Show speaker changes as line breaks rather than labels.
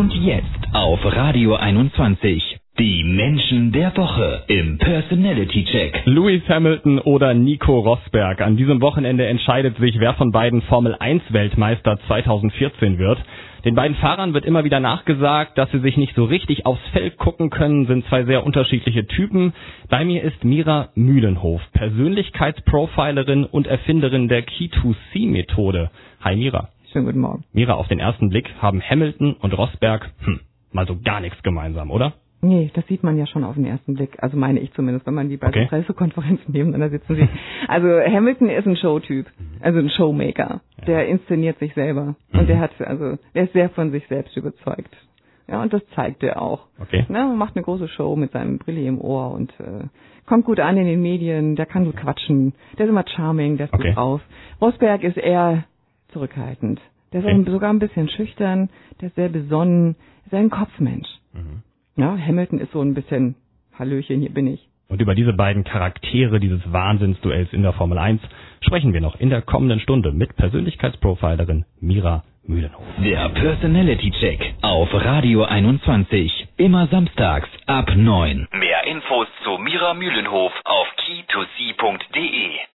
Und jetzt auf Radio 21. Die Menschen der Woche im Personality Check.
Lewis Hamilton oder Nico Rosberg. An diesem Wochenende entscheidet sich, wer von beiden Formel-1-Weltmeister 2014 wird. Den beiden Fahrern wird immer wieder nachgesagt, dass sie sich nicht so richtig aufs Feld gucken können, sind zwei sehr unterschiedliche Typen. Bei mir ist Mira Mühlenhof, Persönlichkeitsprofilerin und Erfinderin der Key2C-Methode. Hi Mira.
Schönen guten Morgen.
Mira, auf den ersten Blick haben Hamilton und Rosberg mal so gar nichts gemeinsam, oder?
Nee, das sieht man ja schon auf den ersten Blick. Also meine ich zumindest, wenn man die bei der Pressekonferenz nebeneinander sitzen sieht. Also Hamilton ist ein Showtyp, also ein Showmaker. Ja. Der inszeniert sich selber. Und der ist sehr von sich selbst überzeugt. Ja, und das zeigt er auch.
Okay.
Ne, macht eine große Show mit seinem Brille im Ohr und kommt gut an in den Medien, der kann gut quatschen, der ist immer charming, der ist gut drauf. Rosberg ist eher zurückhaltend. Der ist sogar ein bisschen schüchtern, der ist sehr besonnen, ist ein Kopfmensch. Ja, Hamilton ist so ein bisschen, Hallöchen, hier bin ich.
Und über diese beiden Charaktere dieses Wahnsinnsduells in der Formel 1 sprechen wir noch in der kommenden Stunde mit Persönlichkeitsprofilerin Mira Mühlenhof.
Der Personality Check auf Radio 21. Immer samstags ab 9. Mehr Infos zu Mira Mühlenhof auf key2c.de.